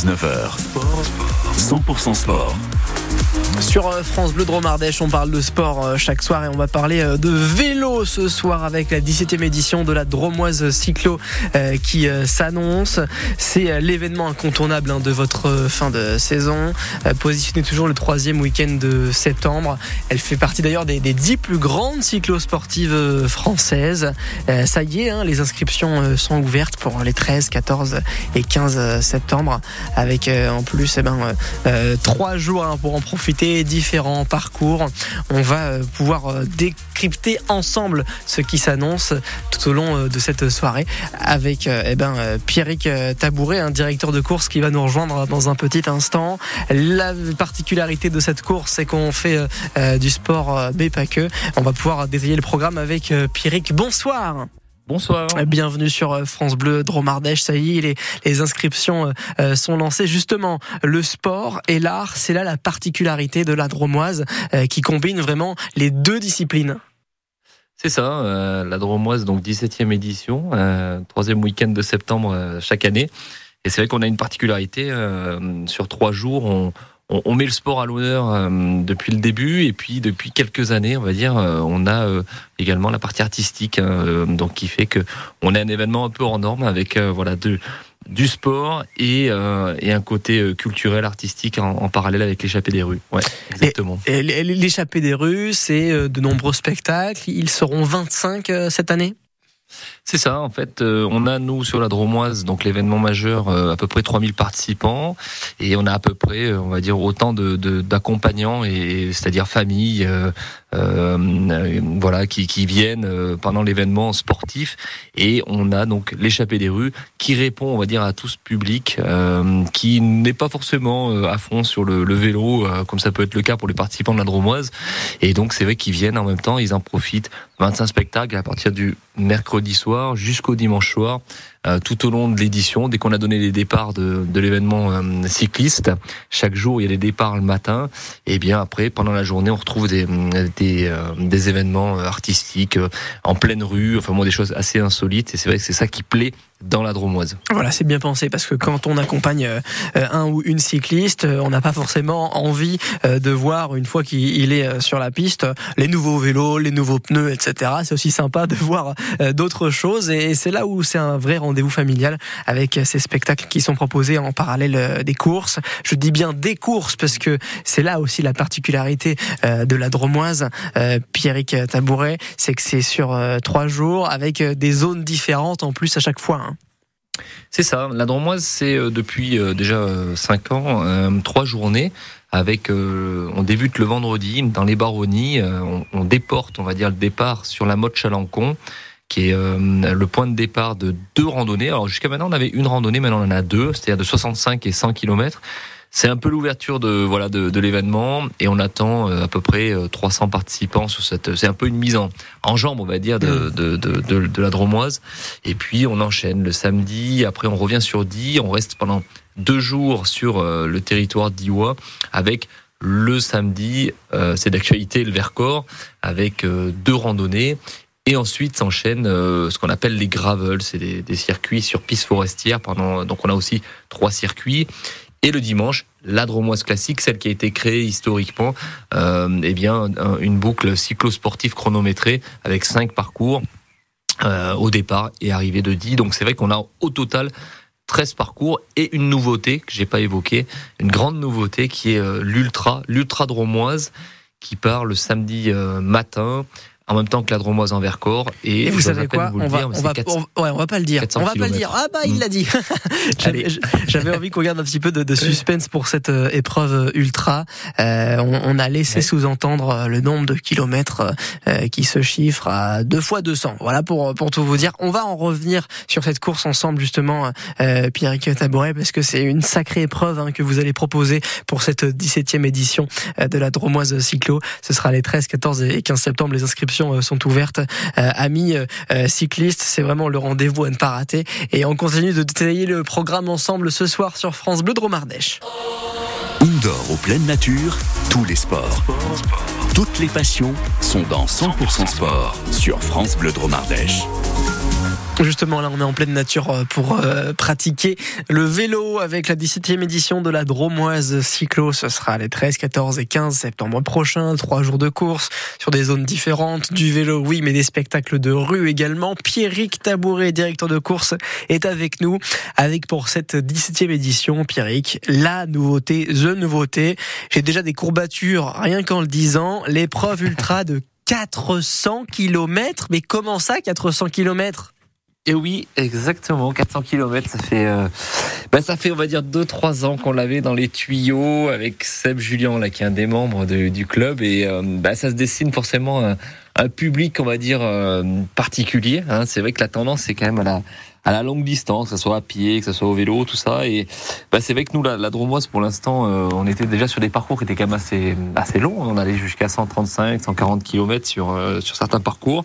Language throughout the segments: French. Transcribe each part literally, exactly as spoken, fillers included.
dix-neuf heures. cent pour cent sport. Sur France Bleu Drôme Ardèche, on parle de sport chaque soir et on va parler de vélo ce soir avec la dix-septième édition de la Dromoise Cyclo qui s'annonce. C'est l'événement incontournable de votre fin de saison, positionnée toujours le troisième week-end de septembre. Elle fait partie d'ailleurs des, des dix plus grandes cyclo-sportives françaises. Ça y est, les inscriptions sont ouvertes pour les treize, quatorze et quinze septembre avec en plus eh ben, euh, trois jours pour en profiter, différents parcours. On va pouvoir décrypter ensemble ce qui s'annonce tout au long de cette soirée avec eh ben, Pierrick Tabouret, un directeur de course qui va nous rejoindre dans un petit instant. La particularité de cette course, c'est qu'on fait euh, du sport, mais pas que. On va pouvoir détailler le programme avec Pierrick. Bonsoir. Bonsoir. Bienvenue sur France Bleu Drôme Ardèche. Ça y est, les, les inscriptions euh, sont lancées. Justement, le sport et l'art, c'est là la particularité de la Dromoise euh, qui combine vraiment les deux disciplines. C'est ça, euh, la Dromoise, donc dix-septième édition, euh, troisième week-end de septembre euh, chaque année. Et c'est vrai qu'on a une particularité, euh, sur trois jours, on, on, on met le sport à l'honneur euh, depuis le début, et puis depuis quelques années, on va dire, euh, on a euh, également la partie artistique, euh, donc qui fait que on a un événement un peu hors norme avec euh, voilà de du sport et, euh, et un côté euh, culturel, artistique en, en parallèle avec l'échappée des rues. Ouais, exactement. Et, et l'échappée des rues, c'est euh, de nombreux spectacles. Ils seront vingt-cinq euh, cette année. C'est ça, en fait, euh, on a nous sur la Dromoise, donc l'événement majeur, euh, à peu près trois mille participants, et on a à peu près, euh, on va dire, autant de, de d'accompagnants, et c'est-à-dire familles, euh, euh, voilà, qui, qui viennent euh, pendant l'événement sportif, et on a donc l'échappée des rues qui répond, on va dire, à tout ce public euh, qui n'est pas forcément euh, à fond sur le, le vélo, euh, comme ça peut être le cas pour les participants de la Dromoise, et donc c'est vrai qu'ils viennent en même temps, ils en profitent. vingt-cinq spectacles à partir du mercredi soir jusqu'au dimanche soir, euh, tout au long de l'édition. Dès qu'on a donné les départs de, de l'événement euh, cycliste, chaque jour il y a des départs le matin, et bien après pendant la journée on retrouve des des, euh, des événements artistiques euh, en pleine rue, enfin moi des choses assez insolites, et c'est vrai que c'est ça qui plaît dans la Dromoise. Voilà, c'est bien pensé, parce que quand on accompagne euh, un ou une cycliste, euh, on n'a pas forcément envie euh, de voir, une fois qu'il est euh, sur la piste, euh, les nouveaux vélos, les nouveaux pneus, et cetera. C'est aussi sympa de voir euh, d'autres choses, et c'est là où c'est un vrai rendez-vous familial avec ces spectacles qui sont proposés en parallèle euh, des courses. Je dis bien des courses, parce que c'est là aussi la particularité euh, de la Dromoise, euh, Pierrick Tabouret, c'est que c'est sur euh, trois jours, avec euh, des zones différentes en plus à chaque fois. Hein. C'est ça, la Dromoise, c'est euh, depuis euh, déjà euh, cinq ans, euh, trois journées, avec, euh, on débute le vendredi dans les Baronnies, euh, on, on déporte, on va dire, le départ sur la Motte Chalancon, qui est euh, le point de départ de deux randonnées. Alors jusqu'à maintenant, on avait une randonnée, maintenant on en a deux, c'est-à-dire de soixante-cinq et cent kilomètres. C'est un peu l'ouverture de voilà de, de l'événement, et on attend euh, à peu près euh, trois cents participants sur cette. C'est un peu une mise en, en jambe, on va dire, de, de, de, de, de la Dromoise. Et puis on enchaîne le samedi. Après on revient sur Die. On reste pendant deux jours sur euh, le territoire d'Iwa, avec le samedi, euh, c'est d'actualité, le Vercors, avec euh, deux randonnées. Et ensuite s'enchaînent euh, ce qu'on appelle les gravels, c'est des, des circuits sur piste forestière. Pendant, donc on a aussi trois circuits. Et le dimanche, la Dromoise classique, celle qui a été créée historiquement, euh, eh bien une boucle cyclosportive chronométrée avec cinq parcours euh, au départ et arrivée de Die. Donc c'est vrai qu'on a au total treize parcours, et une nouveauté que j'ai pas évoquée, une grande nouveauté qui est euh, l'ultra, l'ultra Dromoise, qui part le samedi euh, matin, en même temps que la Dromoise en Vercors. Et, et vous savez quoi, vous on va, dire, on va, quatre cents, on, ouais, on va pas le dire. On va pas le dire. Ah bah il l'a dit. j'avais, j'avais envie qu'on garde un petit peu de, de suspense pour cette euh, épreuve ultra. Euh, on, on a laissé ouais. sous-entendre le nombre de kilomètres euh, qui se chiffre à deux fois deux cents. Voilà pour pour tout vous dire. On va en revenir sur cette course ensemble justement, euh, Pierrick Tabouret, parce que c'est une sacrée épreuve hein, que vous allez proposer pour cette dix-septième édition euh, de la Dromoise Cyclo. Ce sera les treize, quatorze et quinze septembre. Les inscriptions sont ouvertes. Euh, amis euh, cyclistes, c'est vraiment le rendez-vous à ne pas rater. Et on continue de détailler le programme ensemble ce soir sur France Bleu Drôme Ardèche. Indoor ou pleine nature, tous les sports. Toutes les passions sont dans cent pour cent sport sur France Bleu Drôme Ardèche. Justement, là, on est en pleine nature pour euh, pratiquer le vélo avec la dix-septième édition de la Dromoise Cyclo. Ce sera les treize, quatorze et quinze septembre prochains. Trois jours de course sur des zones différentes. Du vélo, oui, mais des spectacles de rue également. Pierrick Tabouret, directeur de course, est avec nous. Avec pour cette dix-septième édition, Pierrick, la nouveauté, the nouveauté. J'ai déjà des courbatures, rien qu'en le disant. L'épreuve ultra de quatre cents kilomètres. Mais comment ça, quatre cents kilomètres ? Et oui, exactement, quatre cents kilomètres, ça fait, euh, bah ça fait, on va dire, deux trois ans qu'on l'avait dans les tuyaux avec Seb Julien, là, qui est un des membres de, du club, et euh, bah, ça se dessine forcément un, un public, on va dire, euh, particulier. Hein. C'est vrai que la tendance, c'est quand même à la, à la longue distance, que ce soit à pied, que ce soit au vélo, tout ça. Et bah, c'est vrai que nous, la, la Dromoise, pour l'instant, euh, on était déjà sur des parcours qui étaient quand même assez, assez longs. On allait jusqu'à cent trente-cinq, cent quarante kilomètres sur, euh, sur certains parcours.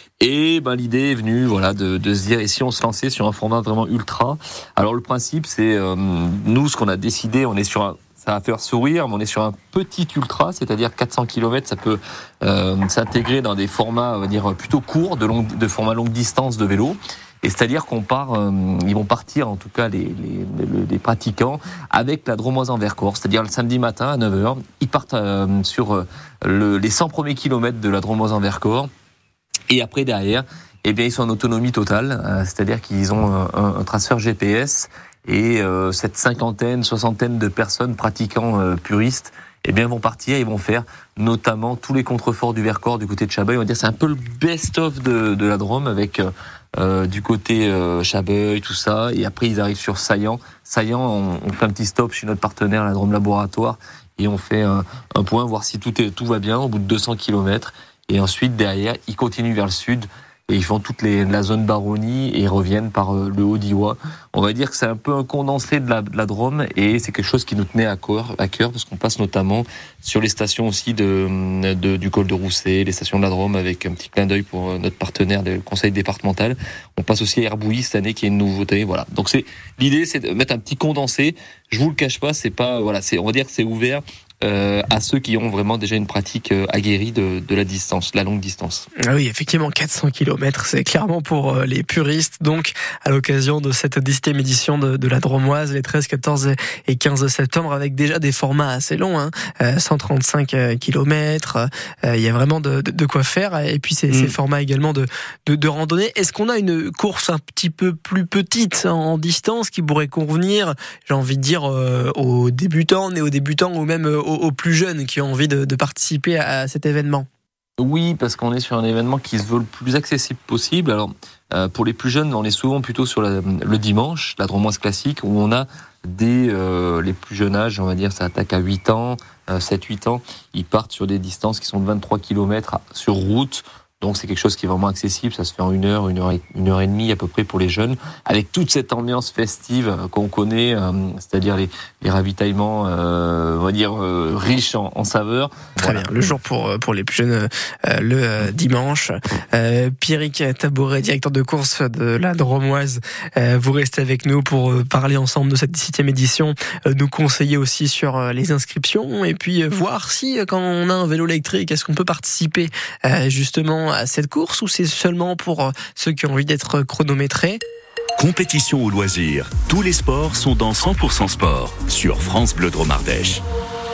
Et ben l'idée est venue, voilà, de, de se dire, et si on se lançait sur un format vraiment ultra. Alors le principe, c'est euh, nous, ce qu'on a décidé, on est sur un, ça va faire sourire, mais on est sur un petit ultra, c'est-à-dire quatre cents kilomètres, ça peut euh, s'intégrer dans des formats, on va dire, plutôt courts, de longue, de format longue distance de vélo. Et c'est-à-dire qu'on part, euh, ils vont partir, en tout cas les, les, les, les pratiquants, avec la Dromoise en Vercors, c'est-à-dire le samedi matin à neuf heures, ils partent euh, sur euh, le, les cent premiers kilomètres de la Dromoise en Vercors. Et après, derrière, eh bien, ils sont en autonomie totale, euh, c'est-à-dire qu'ils ont un, un transfert G P S et euh, cette cinquantaine, soixantaine de personnes pratiquants euh, puristes, eh bien, vont partir, ils vont faire notamment tous les contreforts du Vercors du côté de Chabeuil. On va dire c'est un peu le best-of de, de la Drôme avec euh, du côté euh, Chabeuil, tout ça. Et après, ils arrivent sur Saillant. Saillant, on, on fait un petit stop chez notre partenaire, la Drôme Laboratoire, et on fait un, un point, voir si tout, est, tout va bien au bout de deux cents kilomètres. Et ensuite, derrière, ils continuent vers le sud et ils font toute les, la zone Baronnie et ils reviennent par euh, le Haut-Diois. On va dire que c'est un peu un condensé de la, de la Drôme et c'est quelque chose qui nous tenait à cœur, à cœur parce qu'on passe notamment sur les stations aussi de, de, du col de Rousset, les stations de la Drôme avec un petit clin d'œil pour notre partenaire du conseil départemental. On passe aussi à Herbouilly cette année qui est une nouveauté. Voilà. Donc c'est, l'idée c'est de mettre un petit condensé. Je vous le cache pas, c'est pas, voilà, c'est, on va dire que c'est ouvert Euh, à ceux qui ont vraiment déjà une pratique euh, aguerrie de, de la distance, la longue distance. Ah oui, effectivement, quatre cents kilomètres, c'est clairement pour euh, les puristes. Donc, à l'occasion de cette dix-septième édition de, de la Dromoise, les treize, quatorze et quinze septembre, avec déjà des formats assez longs, hein, euh, cent trente-cinq kilomètres, euh, il y a vraiment de, de, de quoi faire. Et puis, ces, mmh. ces formats également de, de, de randonnée. Est-ce qu'on a une course un petit peu plus petite en distance qui pourrait convenir, j'ai envie de dire, euh, aux débutants, néo-débutants ou même aux aux plus jeunes qui ont envie de, de participer à cet événement? Oui, parce qu'on est sur un événement qui se veut le plus accessible possible. Alors, euh, pour les plus jeunes, on est souvent plutôt sur la, le dimanche, la Dromoise classique, où on a des euh, les plus jeunes âges, on va dire, ça attaque à huit ans, euh, sept huit ans. Ils partent sur des distances qui sont de vingt-trois kilomètres sur route. Donc c'est quelque chose qui est vraiment accessible, ça se fait en une heure, une heure et, une heure et demie à peu près pour les jeunes, avec toute cette ambiance festive qu'on connaît, euh, c'est-à-dire les, les ravitaillements, euh, on va dire euh, riches en, en saveurs. Très voilà. Bien. Le jour pour pour les plus jeunes, euh, le euh, dimanche. Euh, Pierrick Tabouret, directeur de course de la Dromoise, euh, vous restez avec nous pour parler ensemble de cette dix-septième édition, euh, nous conseiller aussi sur euh, les inscriptions et puis euh, voir si quand on a un vélo électrique, est-ce qu'on peut participer euh, justement à cette course ou c'est seulement pour ceux qui ont envie d'être chronométrés? Compétition ou loisirs, tous les sports sont dans cent pour cent sport sur France Bleu Drôme Ardèche.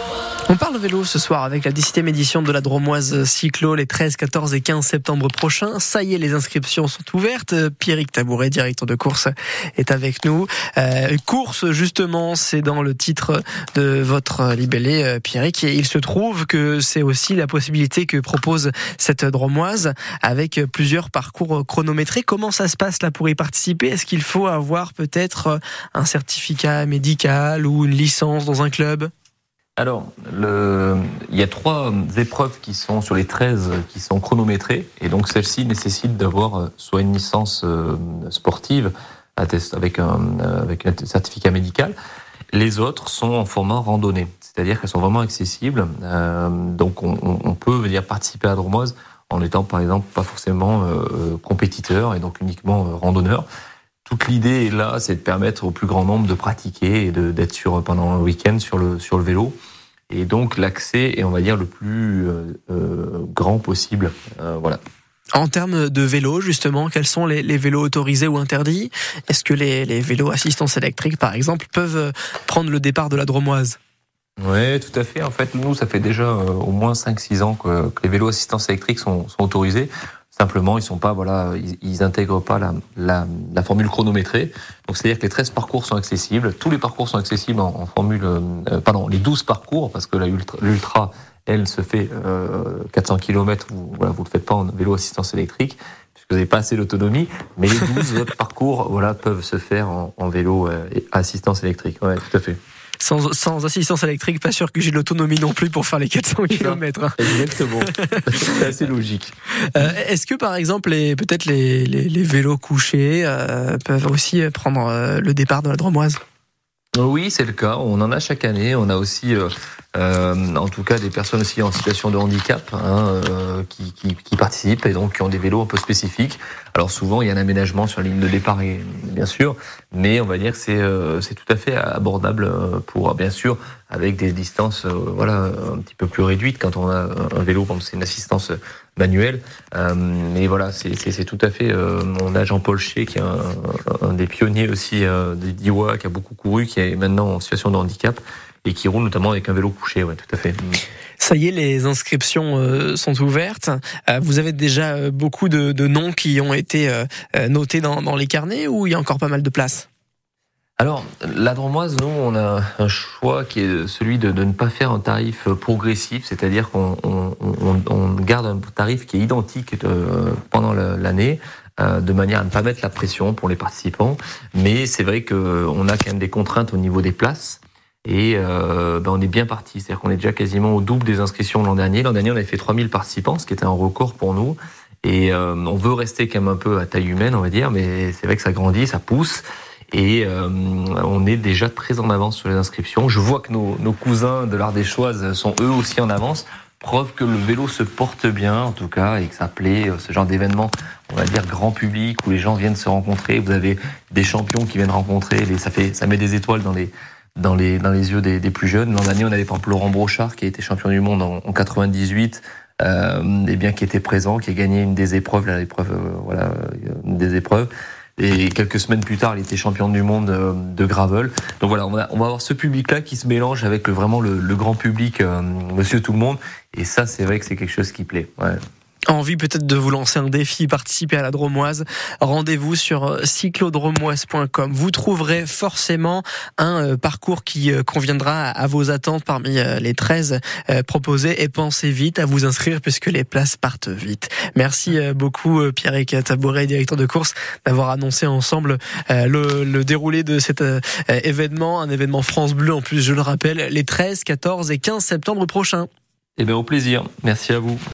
On parle vélo ce soir avec la dix-septième édition de la Dromoise Cyclo les treize, quatorze et quinze septembre prochains. Ça y est, les inscriptions sont ouvertes. Pierrick Tabouret, directeur de course, est avec nous. Euh, course, justement, c'est dans le titre de votre libellé, Pierrick. Et il se trouve que c'est aussi la possibilité que propose cette Dromoise avec plusieurs parcours chronométrés. Comment ça se passe là pour y participer? Est-ce qu'il faut avoir peut-être un certificat médical ou une licence dans un club? Alors, le... il y a trois épreuves qui sont sur les treize qui sont chronométrées, et donc celle-ci nécessite d'avoir soit une licence sportive avec un, avec un certificat médical. Les autres sont en format randonnée, c'est-à-dire qu'elles sont vraiment accessibles. Euh, donc, on, on peut venir participer à la Dromoise en étant, par exemple, pas forcément euh, compétiteur et donc uniquement euh, randonneur. Toute l'idée est là, c'est de permettre au plus grand nombre de pratiquer et de, d'être sur, pendant un week-end sur le, sur le vélo. Et donc l'accès est, on va dire, le plus euh, euh, grand possible. Euh, voilà. En termes de vélos, justement, quels sont les, les vélos autorisés ou interdits ? Est-ce que les, les vélos assistance électrique, par exemple, peuvent prendre le départ de la Dromoise ? Oui, tout à fait. En fait, nous, ça fait déjà euh, au moins cinq six ans que, que les vélos assistance électrique sont, sont autorisés. Simplement, ils sont pas, voilà, ils, ils intègrent pas la, la, la formule chronométrée. Donc, c'est-à-dire que les treize parcours sont accessibles. Tous les parcours sont accessibles en, en formule, euh, pardon, les douze parcours, parce que la ultra, l'ultra, elle se fait euh, quatre cents kilomètres. Vous, voilà, vous le faites pas en vélo assistance électrique, puisque vous n'avez pas assez d'autonomie. Mais les douze autres parcours, voilà, peuvent se faire en, en vélo euh, assistance électrique. Ouais, tout à fait. Sans, sans assistance électrique, pas sûr que j'ai l'autonomie non plus pour faire les quatre cents kilomètres. Hein. Exactement. C'est assez logique. Euh, est-ce que par exemple, les, peut-être les, les, les vélos couchés euh, peuvent aussi prendre euh, le départ de la Dromoise ? Oui, c'est le cas. On en a chaque année. On a aussi, euh, euh, en tout cas, des personnes aussi en situation de handicap hein, euh, qui, qui, qui participent et donc qui ont des vélos un peu spécifiques. Alors souvent, il y a un aménagement sur la ligne de départ, et, bien sûr, mais on va dire que c'est, euh, c'est tout à fait abordable pour, bien sûr, avec des distances, euh, voilà, un petit peu plus réduites quand on a un vélo comme c'est une assistance manuelle. Euh, mais voilà, c'est, c'est, c'est tout à fait. Euh, on a Jean-Paul Chez qui est un, un des pionniers aussi euh, des D I W A, qui a beaucoup couru, qui est maintenant en situation de handicap et qui roule notamment avec un vélo couché. Ouais, tout à fait. Ça y est, les inscriptions euh, sont ouvertes. Euh, vous avez déjà euh, beaucoup de, de noms qui ont été euh, notés dans, dans les carnets, ou il y a encore pas mal de place ? Alors, la Dromoise, nous, on a un choix qui est celui de, de ne pas faire un tarif progressif, c'est-à-dire qu'on on, on, on garde un tarif qui est identique de, pendant l'année, euh, de manière à ne pas mettre la pression pour les participants. Mais c'est vrai qu'on a quand même des contraintes au niveau des places. Et euh, ben on est bien parti, c'est-à-dire qu'on est déjà quasiment au double des inscriptions l'an dernier. L'an dernier, on avait fait trois mille participants, ce qui était un record pour nous. Et euh, on veut rester quand même un peu à taille humaine, on va dire, mais c'est vrai que ça grandit, ça pousse. Et euh, on est déjà très en avance sur les inscriptions. Je vois que nos, nos cousins de l'Ardéchoise sont eux aussi en avance. Preuve que le vélo se porte bien, en tout cas, et que ça plaît, ce genre d'événement, on va dire grand public, où les gens viennent se rencontrer. Vous avez des champions qui viennent rencontrer, les, ça fait, ça met des étoiles dans les, dans les, dans les yeux des, des plus jeunes. L'an dernier, on avait par exemple Laurent Brochard, qui a été champion du monde en, en quatre-vingt-dix-huit, euh, et bien qui était présent, qui a gagné une des épreuves, là, l'épreuve, euh, voilà, une des épreuves. Et quelques semaines plus tard, il était champion du monde de gravel. Donc voilà, on va, on va avoir ce public-là qui se mélange avec le, vraiment le, le grand public, euh, monsieur tout le monde. Et ça, c'est vrai que c'est quelque chose qui plaît. Ouais. Envie peut-être de vous lancer un défi, participer à la Dromoise, rendez-vous sur cyclodromoise point com. Vous trouverez forcément un parcours qui conviendra à vos attentes parmi les treize proposés, et pensez vite à vous inscrire puisque les places partent vite. Merci beaucoup Pierrick Tabouret, directeur de course, d'avoir annoncé ensemble le, le déroulé de cet événement, un événement France Bleu en plus, je le rappelle, les treize, quatorze et quinze septembre prochains. Eh bien, au plaisir. Merci à vous.